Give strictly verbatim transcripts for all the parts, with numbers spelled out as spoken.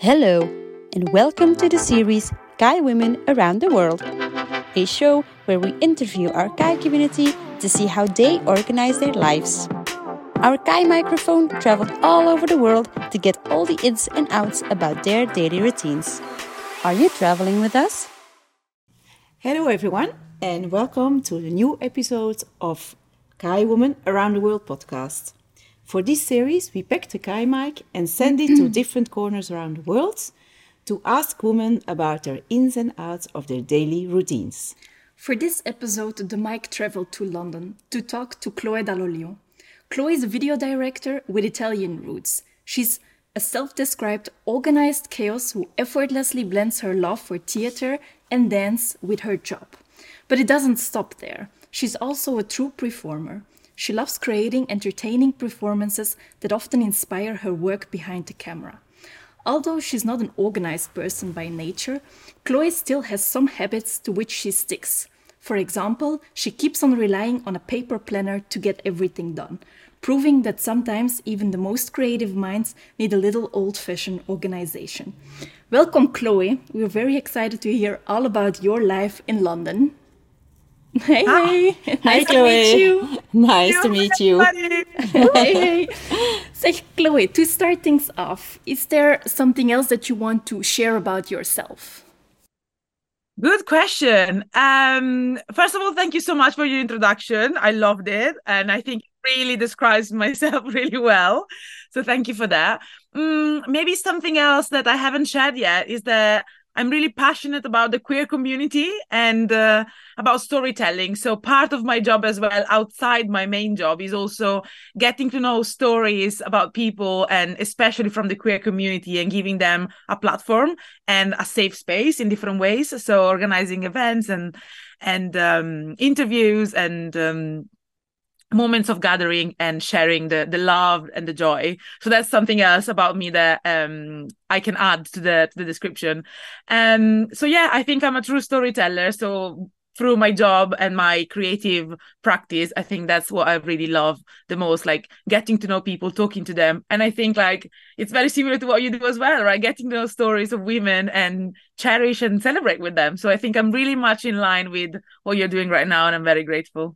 Hello, and welcome to the series Kai Women Around the World, a show where we interview our Kai community to see how they organize their lives. Our Kai microphone traveled all over the world to get all the ins and outs about their daily routines. Are you traveling with us? Hello everyone, and welcome to the new episode of Kai Women Around the World podcast. For this series, we packed a Kai mic and sent it to different corners around the world to ask women about their ins and outs of their daily routines. For this episode, the mic traveled to London to talk to Chloe Dall'Olio. Chloe is a video director with Italian roots. She's a self-described organized chaos who effortlessly blends her love for theater and dance with her job. But it doesn't stop there. She's also a true performer. She loves creating entertaining performances that often inspire her work behind the camera. Although she's not an organized person by nature, Chloe still has some habits to which she sticks. For example, she keeps on relying on a paper planner to get everything done, proving that sometimes even the most creative minds need a little old-fashioned organization. Welcome, Chloe. We're very excited to hear all about your life in London. Hey, Hi. hey. Nice Hi, to Chloe. meet you. Nice to meet you. Hey, hey. So, Chloe, to start things off, is there something else that you want to share about yourself? Good question. Um, first of all, thank you so much for your introduction. I loved it. And I think it really describes myself really well. So thank you for that. Um, maybe something else that I haven't shared yet is that I'm really passionate about the queer community and uh, about storytelling. So part of my job as well, outside my main job, is also getting to know stories about people, and especially from the queer community, and giving them a platform and a safe space in different ways. So organizing events and and um, interviews and um, moments of gathering and sharing the the love and the joy. So that's something else about me that um I can add to the to the description. Um so yeah, I think I'm a true storyteller. So through my job and my creative practice, I think that's what I really love the most, like getting to know people, talking to them. And I think like it's very similar to what you do as well, right? Getting to know stories of women and cherish and celebrate with them. So I think I'm really much in line with what you're doing right now, and I'm very grateful.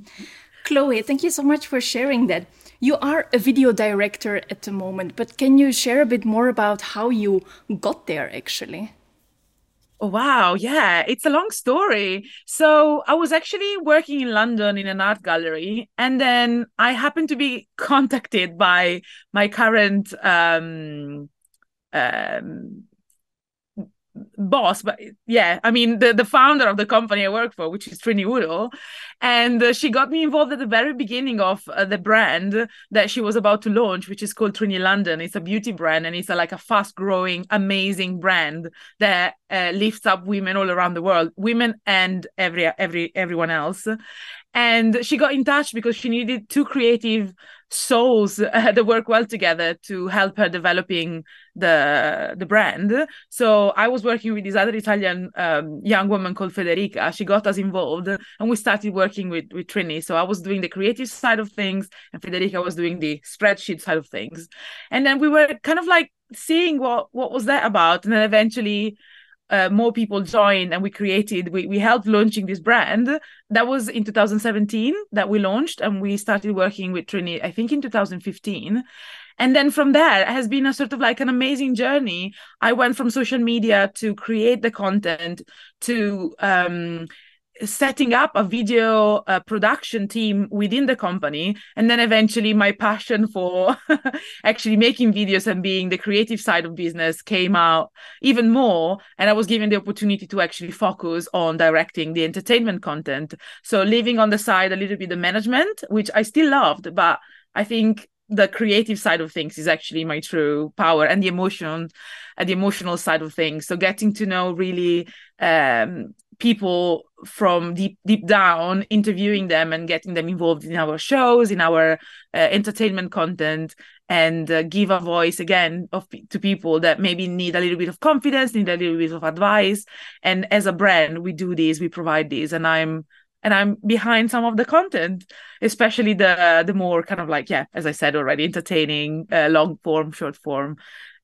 Chloe, thank you so much for sharing that. You are a video director at the moment, but can you share a bit more about how you got there, actually? Oh, wow. Yeah, it's a long story. So I was actually working in London in an art gallery, and then I happened to be contacted by my current um, um, boss, but yeah, I mean the the founder of the company I work for, which is Trini Woodall, and uh, she got me involved at the very beginning of uh, the brand that she was about to launch, which is called Trini London. It's a beauty brand, and it's a, like a fast-growing, amazing brand that uh, lifts up women all around the world, women and every every everyone else. And she got in touch because she needed two creative souls uh, that work well together to help her developing the the brand. So I was working with this other Italian um, young woman called Federica. She got us involved, and we started working with with Trini. So I was doing the creative side of things, and Federica was doing the spreadsheet side of things. And then we were kind of like seeing what what was that about, and then eventually Uh, more people joined, and we created, we, we helped launching this brand. That was in two thousand seventeen that we launched, and we started working with Trini, I think in two thousand fifteen. And then from there, it has been a sort of like an amazing journey. I went from social media to create the content to um, setting up a video uh, production team within the company. And then eventually my passion for actually making videos and being the creative side of business came out even more. And I was given the opportunity to actually focus on directing the entertainment content. So leaving on the side a little bit the management, which I still loved, but I think the creative side of things is actually my true power, and the emotion, uh, the emotional side of things. So getting to know really um, people from deep deep down, interviewing them and getting them involved in our shows, in our uh, entertainment content, and uh, give a voice again of to people that maybe need a little bit of confidence, need a little bit of advice. And as a brand, we do this, we provide this, and I'm and I'm behind some of the content, especially the the more kind of like, yeah, as I said already, entertaining, uh, long form, short form.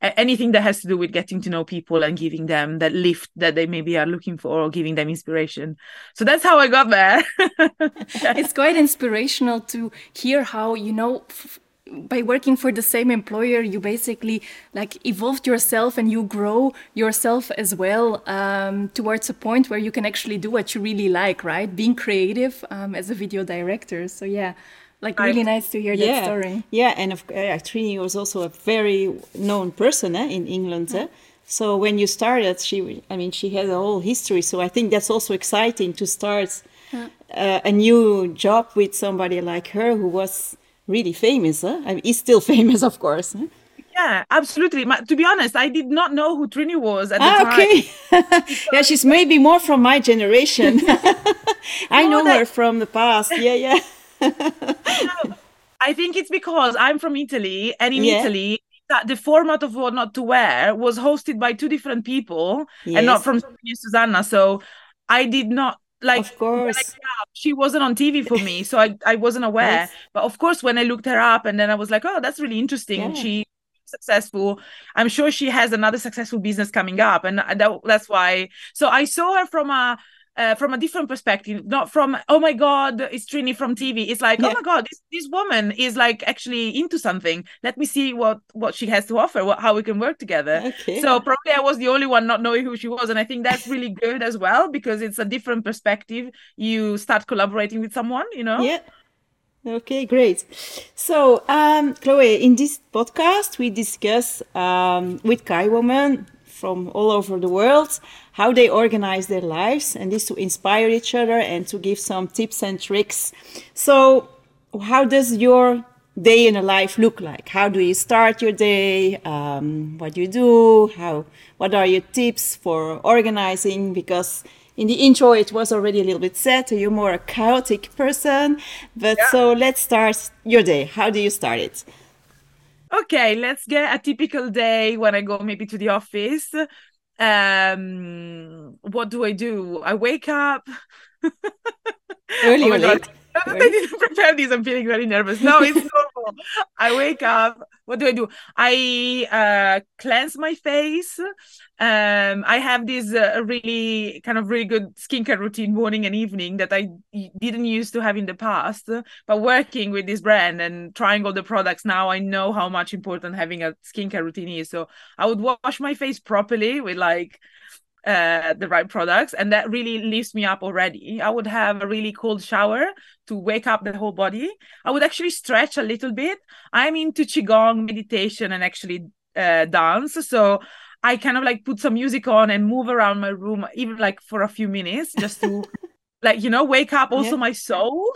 anything that has to do with getting to know people and giving them that lift that they maybe are looking for, or giving them inspiration. So that's how I got there. It's quite inspirational to hear how, you know, f- by working for the same employer, you basically like evolved yourself and you grow yourself as well, um, towards a point where you can actually do what you really like, right? Being creative, um, as a video director. So yeah, like really I, nice to hear yeah, that story. Yeah, and of, uh, Trini was also a very known person eh, in England. Eh? So when you started, she, I mean, she had a whole history. So I think that's also exciting to start Yeah. uh, a new job with somebody like her who was really famous. Eh? I mean, is still famous, of course. Eh? yeah, absolutely. My, to be honest, I did not know who Trini was at the Ah, time. okay. Yeah, she's maybe more from my generation. I know that- her from the past. Yeah, yeah. I think it's because I'm from Italy, and in Yeah. Italy, that the format of What Not to Wear was hosted by two different people, and not Yes. from Sophie and Susanna. So I did not like. Of course. when I grew up, she wasn't on T V for me, so I I wasn't aware. Yes. But of course, when I looked her up, and then I was like, oh, that's really interesting. Yeah. She successful. I'm sure she has another successful business coming up, and that, that's why. So I saw her from a. Uh, from a different perspective, not from, oh my God, it's Trini from T V. It's like, Yeah. oh my God, this, this woman is like actually into something. Let me see what, what she has to offer, what, how we can work together. Okay. So probably I was the only one not knowing who she was. And I think that's really good as well, because it's a different perspective. You start collaborating with someone, you know? Yeah. Okay, great. So, um, Chloe, in this podcast, we discuss um, with Kai women from all over the world how they organize their lives, and this to inspire each other and to give some tips and tricks. So, how does your day in a life look like? How do you start your day? Um, what do you do? How? What are your tips for organizing? Because in the intro, it was already a little bit said, you're more a chaotic person. But Yeah. so let's start your day. How do you start it? Okay, let's get a typical day when I go maybe to the office. Um, what do I do? I wake up. Early Oh my or God. late? I didn't prepare this. I'm feeling very nervous. No, it's normal. I wake up. What do I do? I uh, cleanse my face. Um, I have this uh, really kind of really good skincare routine morning and evening that I didn't used to have in the past. But working with this brand and trying all the products now, I know how much important having a skincare routine is. So I would wash my face properly with like uh the right products, and that really lifts me up already. I would have a really cold shower to wake up the whole body. I would actually stretch a little bit. I'm into qigong, meditation, and actually uh dance, so I kind of like put some music on and move around my room, even like for a few minutes, just to like, you know, wake up also Yeah. my soul.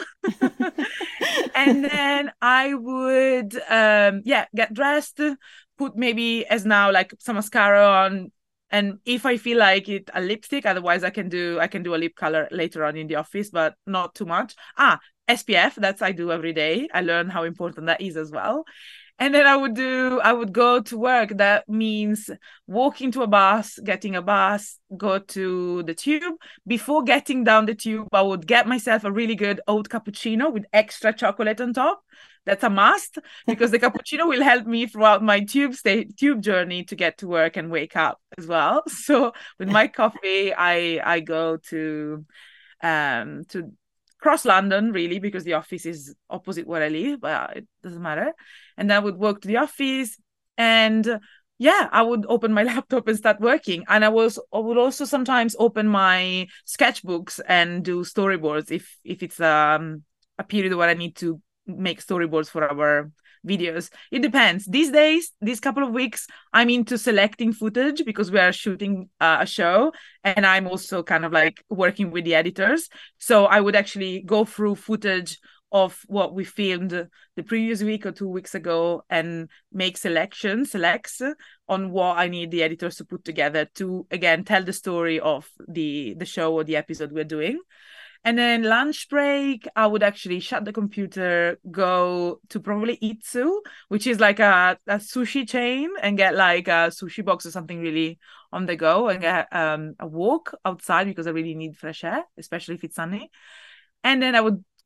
And then I would um yeah get dressed, put maybe as now like some mascara on, and if I feel like it, a lipstick. Otherwise I can do I can do a lip color later on in the office, but not too much. Ah, S P F, that's I do every day. I learned how important that is as well. And then I would do I would go to work. That means walking to a bus, getting a bus, go to the tube. Before getting down the tube, I would get myself a really good oat cappuccino with extra chocolate on top. That's a must, because the cappuccino will help me throughout my tube stay tube journey to get to work and wake up as well. So with my coffee, I I go to um to cross London really, because the office is opposite where I live, but it doesn't matter. And then I would walk to the office, and yeah, I would open my laptop and start working. And I was I would also sometimes open my sketchbooks and do storyboards if if it's um a period where I need to make storyboards for our videos. It depends. These days, these couple of weeks, I'm into selecting footage because we are shooting uh, a show, and I'm also kind of like working with the editors. So I would actually go through footage of what we filmed the previous week or two weeks ago and make selections, selects on what I need the editors to put together to, again, tell the story of the the show or the episode we're doing. And then lunch break, I would actually shut the computer, go to probably Itsu, which is like a, a sushi chain, and get like a sushi box or something really on the go, and get um, a walk outside because I really need fresh air, especially if it's sunny. And then I would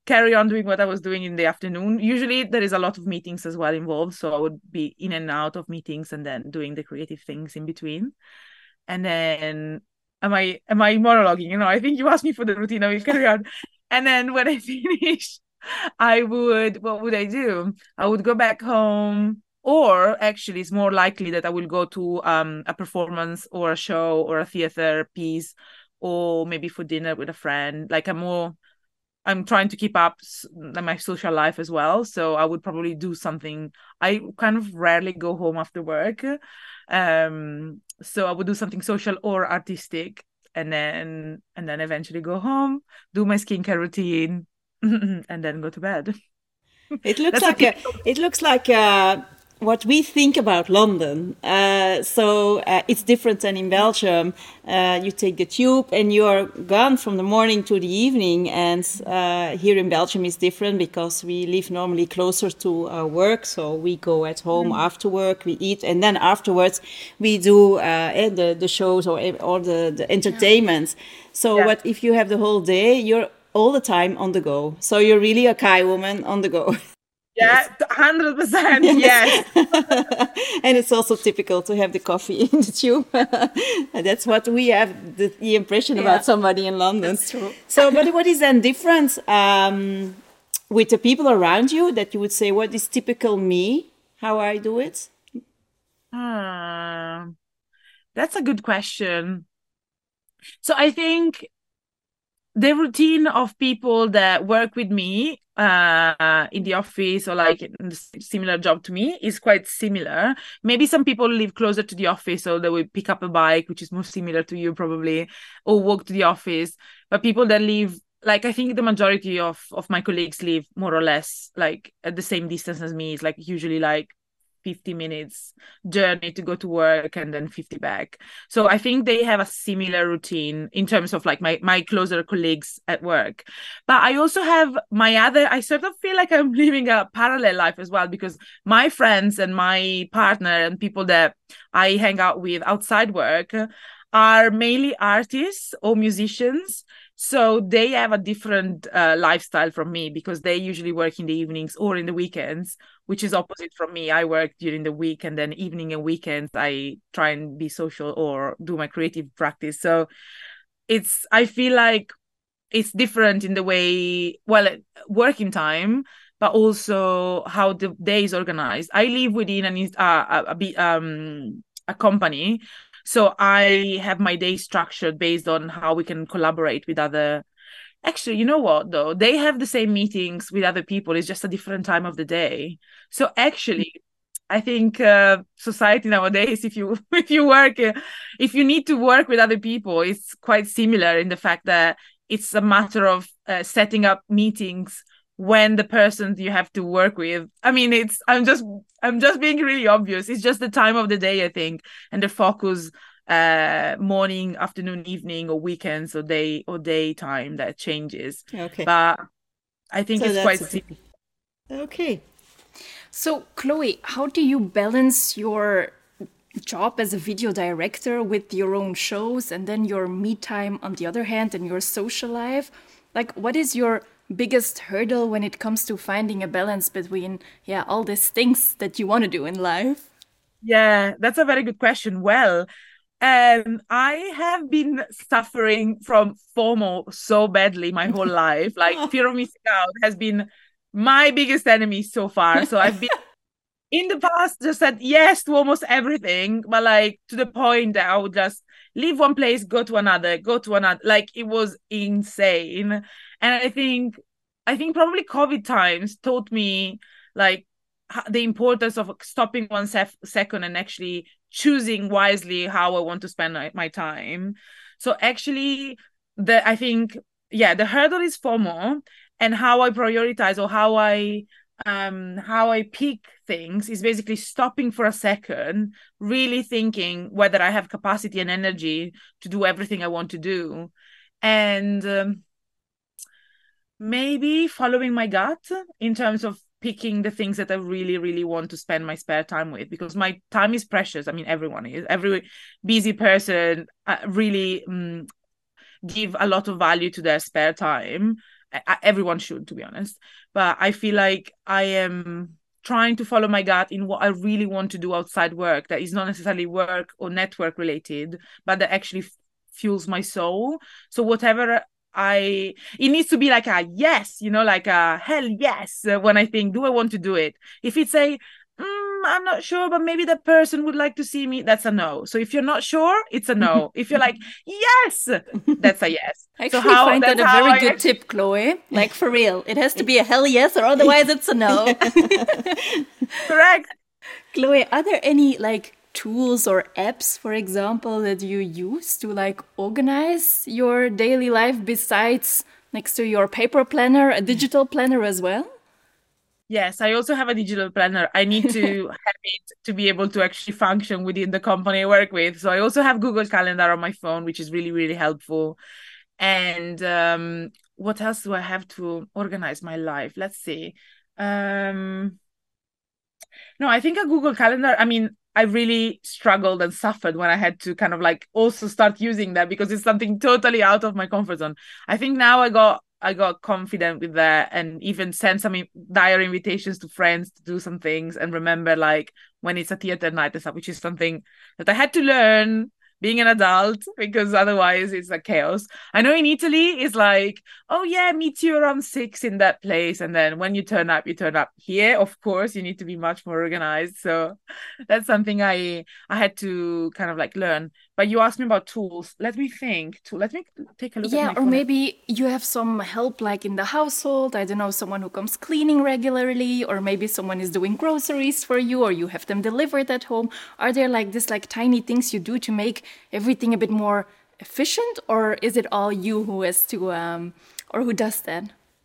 carry on doing what I was doing in the afternoon. Usually there is a lot of meetings as well involved, so I would be in and out of meetings and then doing the creative things in between. And then am I am I monologuing? You know, I think you asked me for the routine. I will carry on. And then when I finish, I would, what would I do? I would go back home, or actually it's more likely that I will go to um, a performance or a show or a theater piece, or maybe for dinner with a friend. Like I'm more, I'm trying to keep up my social life as well. So I would probably do something. I kind of rarely go home after work. Um, so I would do something social or artistic, and then and then eventually go home, do my skincare routine, and then go to bed. It looks like a, it looks like a, what we think about London. Uh, so uh, it's different than in Belgium. Uh, you take the tube and you're gone from the morning to the evening. And uh, here in Belgium is different because we live normally closer to our work. So we go at home mm. after work, we eat, and then afterwards we do uh, the the shows or or the the entertainments. So yeah. What if you have the whole day? You're all the time on the go. So you're really a Kai woman on the go. Yeah, one hundred percent, yes. And it's also typical to have the coffee in the tube. That's what we have, the, the impression yeah. about somebody in London. That's true. So, but what is then different um, with the people around you that you would say, what is typical me, how I do it? Uh, that's a good question. So I think the routine of people that work with me uh in the office or like in the similar job to me is quite similar. Maybe some people live closer to the office, so they will pick up a bike, which is more similar to you probably, or walk to the office. But people that live, like I think the majority of of my colleagues live more or less like at the same distance as me. It's like usually like fifty minutes journey to go to work and then fifty back. So I think they have a similar routine in terms of like my my closer colleagues at work. But I also have my other, I sort of feel like I'm living a parallel life as well, because my friends and my partner and people that I hang out with outside work are mainly artists or musicians. So they have a different uh, lifestyle from me, because they usually work in the evenings or in the weekends, which is opposite from me. I work during the week, and then evening and weekends, I try and be social or do my creative practice. So it's, I feel like it's different in the way, well, working time, but also how the day is organized. I live within an, uh, a, a, um, a company. So I have my day structured based on how we can collaborate with other. Actually, you know what, though? They have the same meetings with other people. It's just a different time of the day. So actually, I think uh, society nowadays, if you if you work, uh, if you need to work with other people, it's quite similar in the fact that it's a matter of uh, setting up meetings when the person you have to work with. I mean, it's I'm just I'm just being really obvious. It's just the time of the day, I think, and the focus, uh, morning, afternoon, evening, or weekends, or day or daytime that changes. Okay, but I think so it's quite simple. Okay. So, Chloe, how do you balance your job as a video director with your own shows, and then your me time on the other hand, and your social life? Like, what is your biggest hurdle when it comes to finding a balance between yeah all these things that you want to do in life? Yeah, that's a very good question. Well, um I have been suffering from FOMO so badly my whole life. Like, fear of missing out has been my biggest enemy so far. So I've been in the past just said yes to almost everything, but like to the point that I would just leave one place, go to another, go to another. Like, it was insane. And I think, I think probably COVID times taught me like the importance of stopping one sef- second and actually choosing wisely how I want to spend my, my time. So actually, the I think, yeah, the hurdle is FOMO, and how I prioritize or how I um how I pick things is basically stopping for a second, really thinking whether I have capacity and energy to do everything I want to do, and um, maybe following my gut in terms of picking the things that I really, really want to spend my spare time with, because my time is precious. I mean, everyone is, every busy person uh, really um, give a lot of value to their spare time. I, everyone should, to be honest. But I feel like I am trying to follow my gut in what I really want to do outside work, that is not necessarily work or network related, but that actually f- fuels my soul. So whatever I, it needs to be like a yes, you know, like a hell yes, uh, when I think, do I want to do it? If it's a, mm, I'm not sure, but maybe that person would like to see me, that's a no. So if you're not sure, it's a no. If you're like, yes, that's a yes. I actually so how, find that a very I good actually... tip, Chloe. Like, for real. It has to be a hell yes, or otherwise it's a no. Correct. Chloe, are there any like tools or apps, for example, that you use to like organize your daily life besides next to your paper planner, a digital planner as well? Yes, I also have a digital planner. I need to have it to be able to actually function within the company I work with. So I also have Google Calendar on my phone, which is really, really helpful. And um, what else do I have to organize my life? Let's see. Um, no, I think a Google Calendar, I mean, I really struggled and suffered when I had to kind of like also start using that because it's something totally out of my comfort zone. I think now I got I got confident with that and even send some diary invitations to friends to do some things and remember like when it's a theater night and stuff, which is something that I had to learn being an adult because otherwise it's like chaos. I know in Italy it's like, oh yeah, meet you around six in that place. And then when you turn up, you turn up. Here, of course, you need to be much more organized. So that's something I I had to kind of like learn. But you asked me about tools. Let me think. To let me take a look Yeah, at my or phone. maybe you have some help like in the household. I don't know, someone who comes cleaning regularly, or maybe someone is doing groceries for you, or you have them delivered at home. Are there like this like tiny things you do to make everything a bit more efficient, or is it all you who has to um or who does that?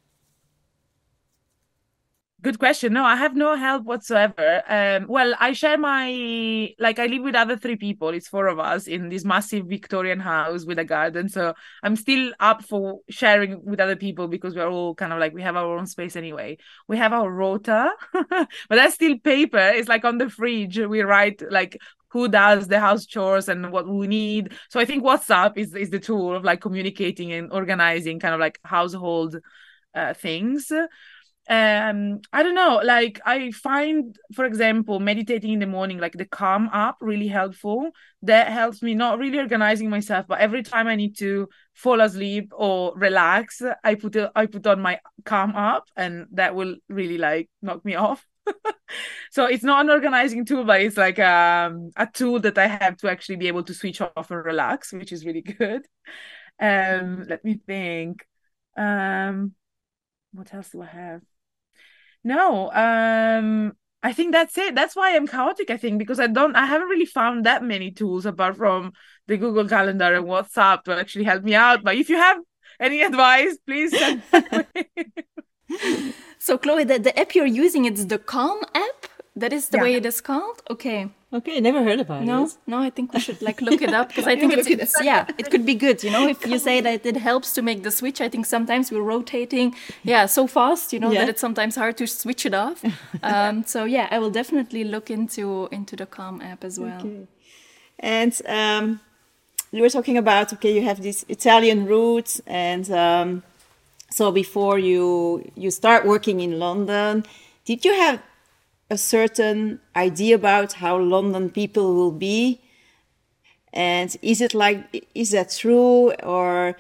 Good question. No, I have no help whatsoever. Um, well, I share my, like, I live with other three people. It's four of us in this massive Victorian house with a garden. So I'm still up for sharing with other people because we're all kind of like, we have our own space anyway. We have our rota, but that's still paper. It's like on the fridge. We write like who does the house chores and what we need. So I think WhatsApp is, is the tool of like communicating and organizing kind of like household uh, things. um I don't know, like I find, for example, meditating in the morning, like the Calm app, really helpful. That helps me not really organizing myself, but every time I need to fall asleep or relax, I put it, I put on my Calm app, and that will really like knock me off. So it's not an organizing tool, but it's like um a tool that I have to actually be able to switch off and relax, which is really good. Um let me think. um what else do I have? No, um, I think that's it. That's why I'm chaotic, I think, because I don't, I haven't really found that many tools apart from the Google Calendar and WhatsApp to actually help me out. But if you have any advice, please send my way. So, Chloe, the, the app you're using, it's the Calm app? That is the Yeah. way it is called? Okay. Okay, never heard about No, it. no, I think we should like look it up because I think it's, it's yeah, it could be good. You know, if you say that it helps to make the switch, I think sometimes we're rotating, yeah, so fast, you know, Yeah. that it's sometimes hard to switch it off. Um, so yeah, I will definitely look into into the Calm app as well. Okay. And um, you were talking about, okay, you have these Italian roots, and um, so before you you start working in London, did you have a certain idea about how London people will be? And is it like, is that true? Or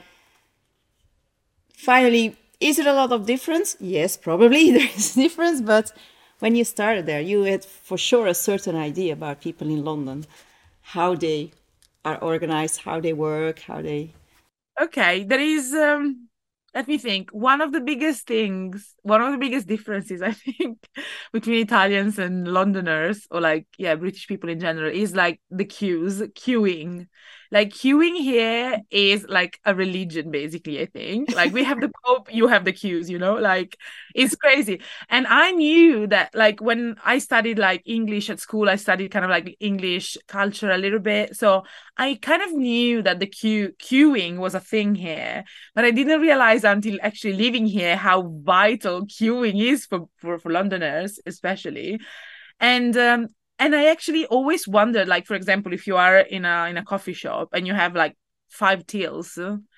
finally, is it a lot of difference? Yes, probably there is difference, but when you started there, you had for sure a certain idea about people in London, how they are organized, how they work, how they... Okay, there is, um, let me think. One of the biggest things, one of the biggest differences, I think, between Italians and Londoners, or like, yeah, British people in general, is like the queues, queuing. Like queuing here is like a religion, basically, I think. Like we have the Pope, you have the queues, you know, like it's crazy. And I knew that like when I studied like English at school, I studied kind of like English culture a little bit. So I kind of knew that the queue queuing was a thing here, but I didn't realize until actually living here how vital queuing is for, for, for Londoners, especially. And um, and I actually always wondered, like, for example, if you are in a in a coffee shop and you have like five tills,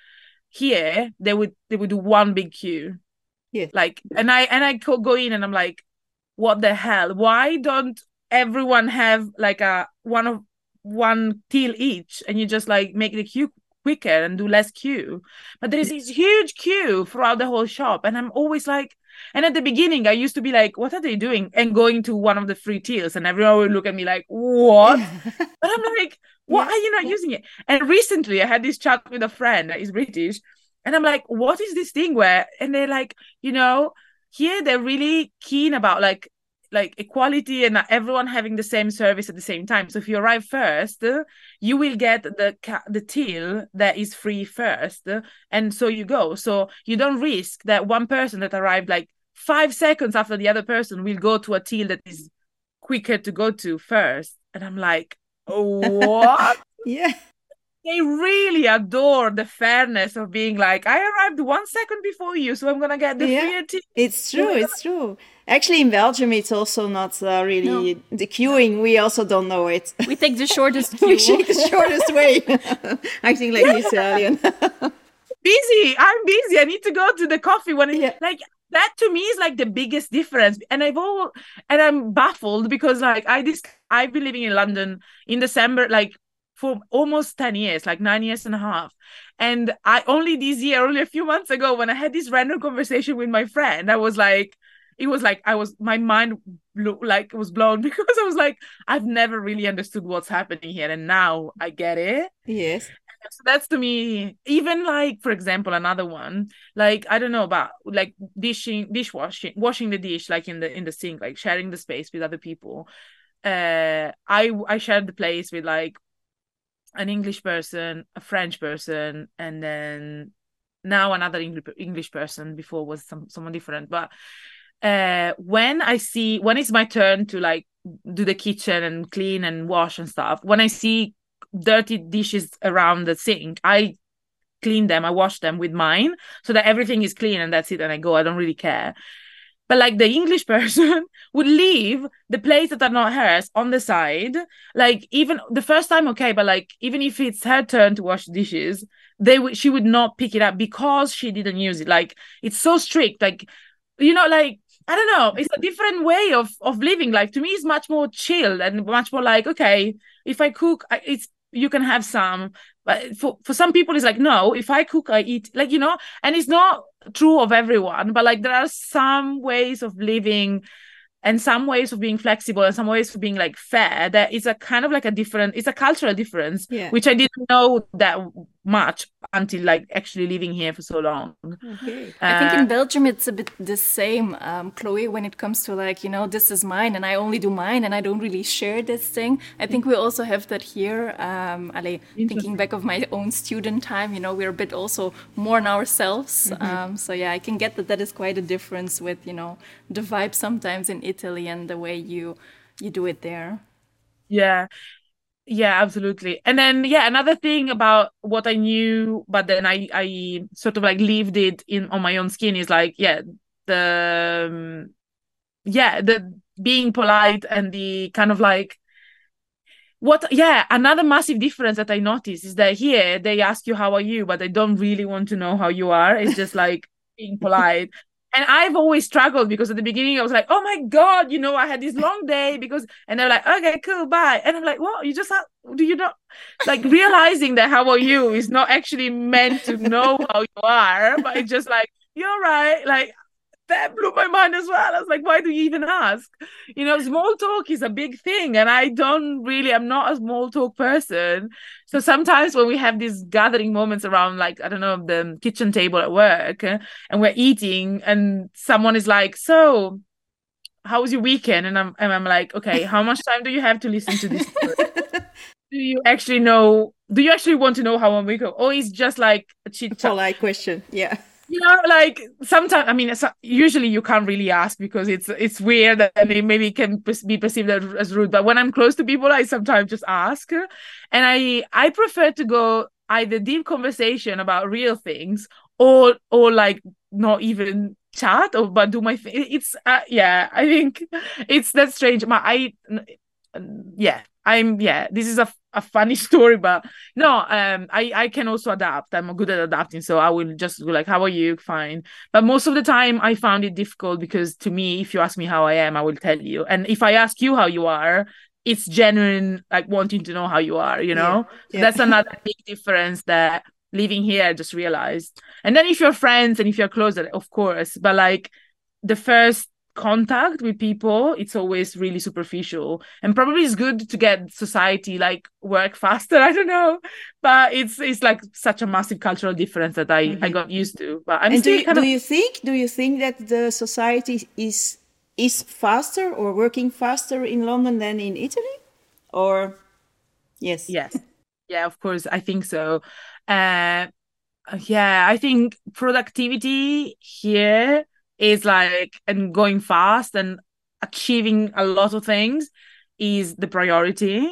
here they would they would do one big queue. Yeah. Like, and I and I go go in and I'm like, what the hell? Why don't everyone have like a one of one till each, and you just like make the queue quicker and do less queue? But there is this huge queue throughout the whole shop, and I'm always like, and at the beginning I used to be like, what are they doing? And going to one of the free tills, and everyone would look at me like, what? But I'm like, why yeah, are you not yeah. using it? And recently I had this chat with a friend that is British, and I'm like, what is this thing where, and they're like, you know, here they're really keen about like like equality and everyone having the same service at the same time. So if you arrive first, you will get the the till that is free first, and so you go. So you don't risk that one person that arrived like five seconds after the other person will go to a till that is quicker to go to first. And I'm like, oh, what? Yeah. They really adore the fairness of being like, I arrived one second before you, so I'm gonna get the yeah, free till. It's true, it's true. Actually, in Belgium, it's also not uh, really no. the queuing. We also don't know it. We take the shortest queue. We take the shortest way. I think like the Italian. Busy. I'm busy. I need to go to the coffee when it, yeah. like that to me is like the biggest difference. And I've all and I'm baffled because like I this I've been living in London in December like for almost ten years, like nine years and a half. And I only this year, only a few months ago, when I had this random conversation with my friend, I was like, it was like I was my mind blew, like was blown because I was like, I've never really understood what's happening here, and now I get it. Yes. So that's to me, even like, for example, another one, like I don't know about like dishing, dishwashing, washing the dish, like in the in the sink, like sharing the space with other people. Uh, I I shared the place with like an English person, a French person, and then now another English English person. Before was some someone different, but. Uh, when I see when it's my turn to like do the kitchen and clean and wash and stuff, when I see dirty dishes around the sink, I clean them, I wash them with mine so that everything is clean and that's it, and I go. I don't really care. But like the English person would leave the plates that are not hers on the side, like even the first time, okay, but like even if it's her turn to wash dishes, they w- she would not pick it up because she didn't use it. Like it's so strict, like, you know, like I don't know. It's a different way of of living. Like to me, it's much more chill and much more like, okay, if I cook, I, it's you can have some. But for for some people, it's like, no, if I cook, I eat. Like, you know, and it's not true of everyone. But like there are some ways of living, and some ways of being flexible, and some ways of being like fair. That is a kind of like a different. It's a cultural difference, yeah. which I didn't know that much until like actually living here for so long. Okay. Uh, I think in Belgium it's a bit the same, um, Chloe, when it comes to like, you know, this is mine and I only do mine and I don't really share this thing. I think we also have that here. Um, Ale, thinking back of my own student time, you know, we're a bit also more on ourselves. Mm-hmm. Um, so yeah, I can get that that is quite a difference with, you know, the vibe sometimes in Italy and the way you you do it there. Yeah. Yeah, absolutely. And then, yeah, another thing about what I knew, but then I, I sort of like lived it in on my own skin is like, yeah, the, um, yeah, the being polite and the kind of like, what, yeah, another massive difference that I noticed is that here they ask you, how are you? But they don't really want to know how you are. It's just like being polite. And I've always struggled because at the beginning I was like, oh my God, you know, I had this long day because, and they're like, okay, cool, bye. And I'm like, what? You just have, do you not, like realizing that how are you is not actually meant to know how you are, but it's just like, you're right. Like that blew my mind as well. I was like, why do you even ask? You know, small talk is a big thing. And I don't really, I'm not a small talk person. So sometimes when we have these gathering moments around, like, I don't know, the kitchen table at work, uh, and we're eating and someone is like, so how was your weekend? And I'm, and I'm like, okay, how much time do you have to listen to this? Do you actually know, do you actually want to know how one week goes? Or it's just like a chit chat? Polite question. Yeah. You know, like sometimes, I mean, usually you can't really ask because it's it's weird and it maybe can be perceived as rude. But when I'm close to people, I sometimes just ask. And I I prefer to go either deep conversation about real things or or like not even chat or but do my thing. It's uh, yeah, I think it's that strange. My I yeah, I'm yeah, this is a, a funny story, but no, um I I can also adapt. I'm good at adapting, so I will just go like, how are you? Fine. But most of the time I found it difficult, because to me, if you ask me how I am, I will tell you. And if I ask you how you are, it's genuine, like wanting to know how you are, you know? Yeah, So yeah. that's another big difference that living here I just realized. And then if you're friends and if you're closer, of course, but like the first contact with people, it's always really superficial, and probably it's good to get society like work faster. I don't know, but it's it's like such a massive cultural difference that I I got used to. But I'm And do still you, kind do of you think do you think that the society is is faster or working faster in London than in Italy? Or yes. yes, yeah, of course, I think so. Uh, yeah, I think productivity here is like, and going fast and achieving a lot of things is the priority.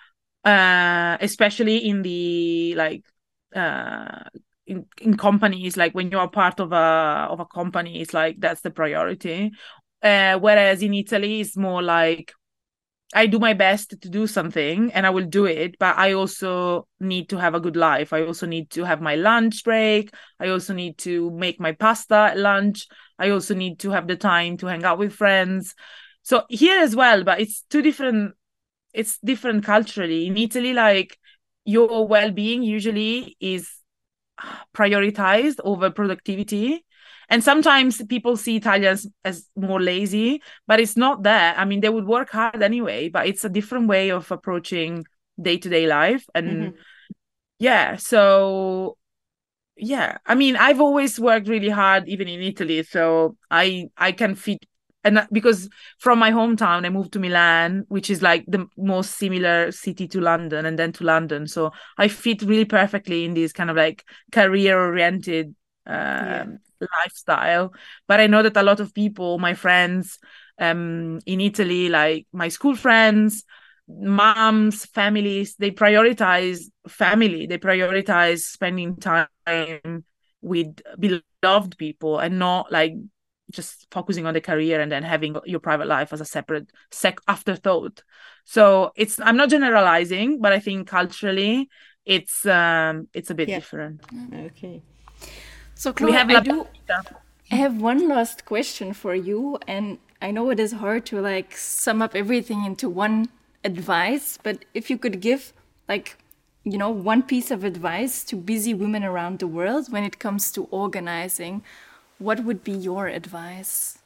Uh especially in the like uh in, in companies, like when you are part of a of a company, it's like that's the priority. Uh whereas in Italy it's more like, I do my best to do something and I will do it, but I also need to have a good life. I also need to have my lunch break. I also need to make my pasta at lunch. I also need to have the time to hang out with friends. So here as well, but it's two different, it's different culturally. In Italy, like, your well-being usually is prioritized over productivity. And sometimes people see Italians as more lazy, but it's not that. I mean, they would work hard anyway, but it's a different way of approaching day-to-day life. And Mm-hmm. yeah, so yeah, I mean, I've always worked really hard, even in Italy, so I I can fit. And because from my hometown I moved to Milan, which is like the most similar city to London, and then to London, so I fit really perfectly in this kind of like career oriented Yeah. um lifestyle. But I know that a lot of people, my friends um in Italy, like my school friends, moms, families, they prioritize family, they prioritize spending time with beloved people, and not like just focusing on the career and then having your private life as a separate sec afterthought. So it's, I'm not generalizing, but I think culturally it's um it's a bit Yeah. different. Okay. So, We Chloe, have I La do Pita. I have one last question for you, and I know it is hard to like sum up everything into one advice, but if you could give like, you know, one piece of advice to busy women around the world when it comes to organizing, what would be your advice?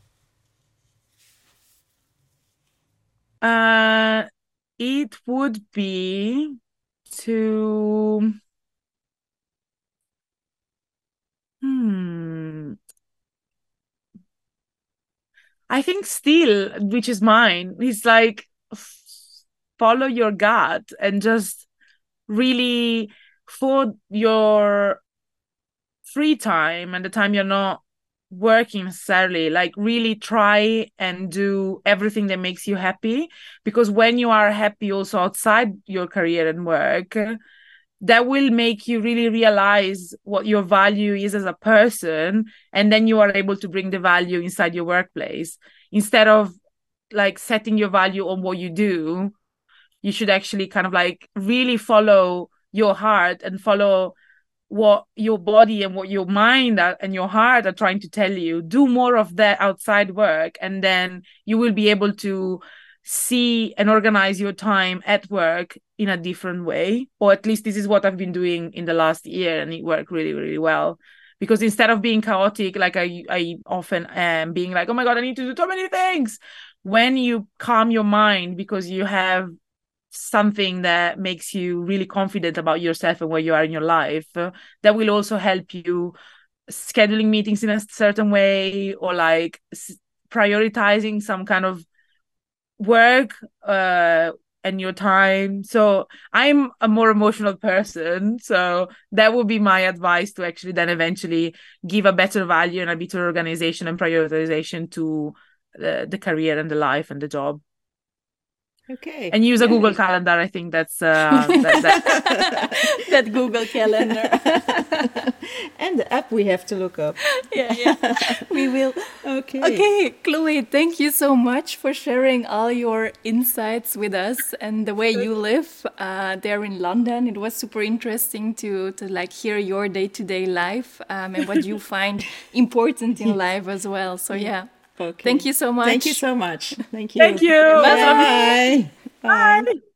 Uh, it would be to hmm I think still, which is mine, is like, f- follow your gut and just really, for your free time and the time you're not working necessarily, like really try and do everything that makes you happy. Because when you are happy also outside your career and work, that will make you really realize what your value is as a person, and then you are able to bring the value inside your workplace. Instead of like setting your value on what you do, you should actually kind of like really follow your heart and follow what your body and what your mind and your heart are trying to tell you. Do more of that outside work, and then you will be able to see and organize your time at work in a different way. Or at least this is what I've been doing in the last year, and it worked really, really well. Because instead of being chaotic, like I, I often am, being like, oh my God, I need to do so many things. When you calm your mind because you have something that makes you really confident about yourself and where you are in your life, uh, that will also help you scheduling meetings in a certain way, or like s- prioritizing some kind of work uh and your time. So I'm a more emotional person, so that would be my advice, to actually then eventually give a better value and a better organization and prioritization to the, the career and the life and the job. Okay. And use a Google Calendar. I think that's uh, that, that. That Google Calendar. And the app we have to look up. Yeah, yeah. We will. Okay. Okay, Chloe, thank you so much for sharing all your insights with us and the way you live uh, there in London. It was super interesting to to like hear your day-to-day life um, and what you find important in life as well. So yeah. Okay. Thank you so much. Thank you so much. Thank you. Thank you. Bye. Bye. Bye.